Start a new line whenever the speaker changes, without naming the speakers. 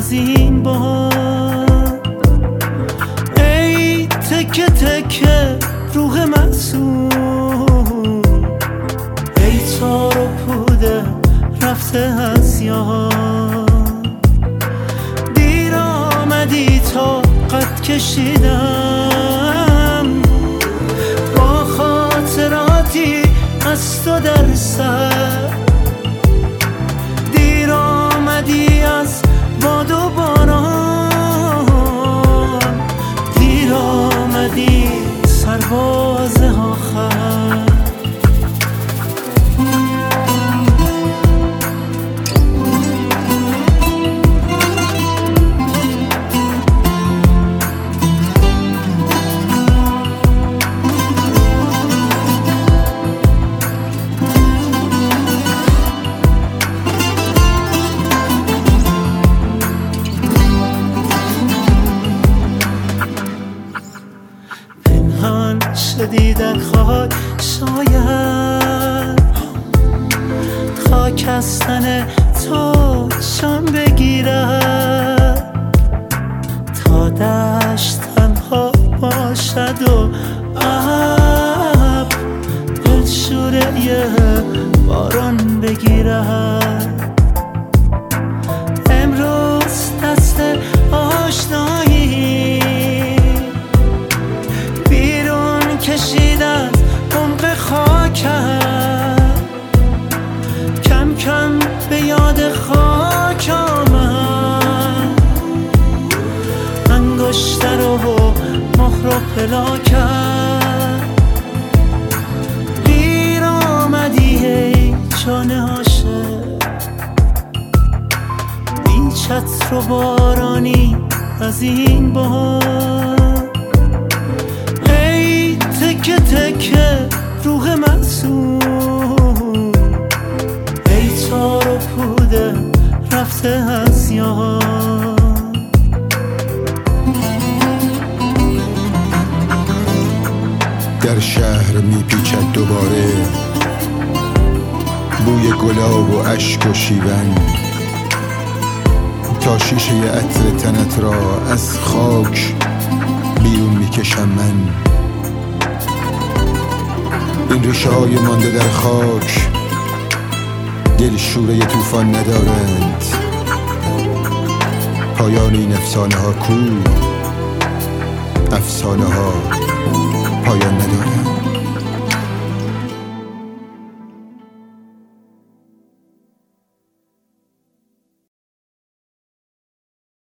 از این بار. ای تکه تکه روح معصوم، ای تار و پوده رفته از یاد. دیر آمدی تا قد کشیدم با خاطراتی از تو در سر. دیر آمدی از باد و باران، دیر آمدی سرباز آخر. شدی در خاک، شاید خاک از تن تو شان بگیرد تا دشت تنها باشد و ابر دلشوره باران بگیرد. امروز دست آشنایی کشید از عمق خاکم، کم کم به یاد خاک آمد. انگشتر و مهر و پلاکم. دیر آمدی ای جان عاشق، بی چتر و بارانی از این بار. تکه تکه روح معصوم، ای تار و پوده رفته از یاد.
در شهر میپیچد دوباره بوی گلاب و اشک و شیون، تا شیشه عطر تنت را از خاک بیرون میکشم من. این ریشه های مانده در خاک دل شوره طوفان ندارند. پایان این افسانه ها کو؟ افسانه ها پایان ندارند.